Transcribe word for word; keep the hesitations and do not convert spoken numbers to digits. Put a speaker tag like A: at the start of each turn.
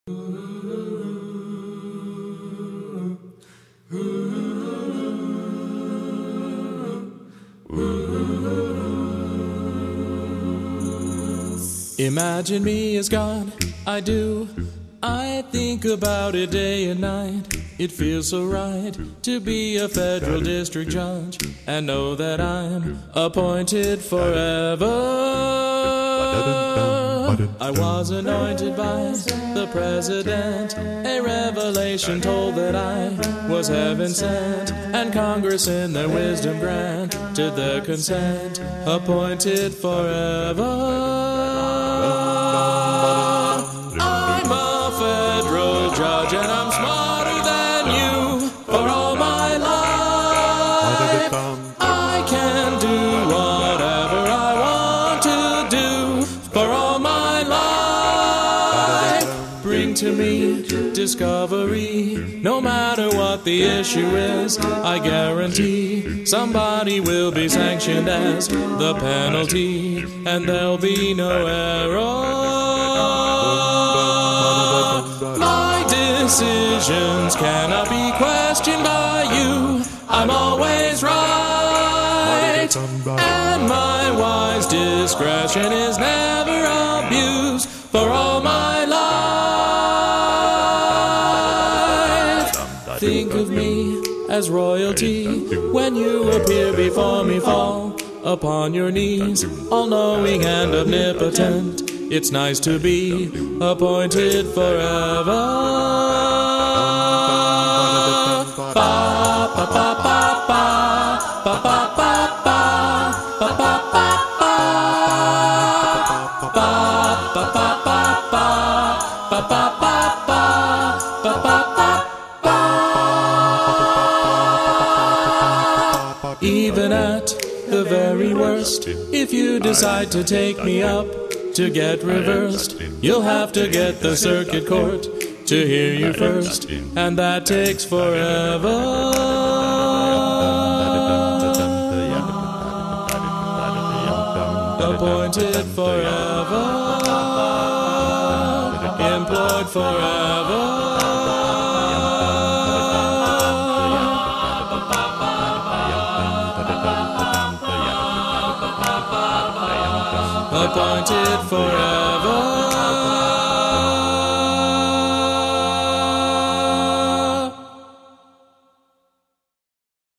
A: Imagine me as God, I do. I think about it day and night. It feels so right to be a federal district judge and know that I'm appointed forever. I was anointed by the president. A revelation told that I was heaven sent, and Congress in their wisdom granted their consent. Appointed forever. I'm a federal judge and I'm smarter than you. For all my life I can do whatever I want to do. For all my life bring to me discovery. No matter what the issue is, I guarantee somebody will be sanctioned as the penalty, and there'll be no error. My decisions cannot be questioned by you. I'm always right, and my wise discretion is never abused. For all my life, think of me as royalty. When you appear before me, fall upon your knees, all-knowing and omnipotent. It's nice to be appointed forever. Ba ba ba ba ba ba ba ba ba ba ba ba ba ba ba ba. Even at the very worst, if you decide to take me up to get reversed, you'll have to get the circuit court to hear you first, and that takes forever. Appointed forever, employed forever. Appointed forever.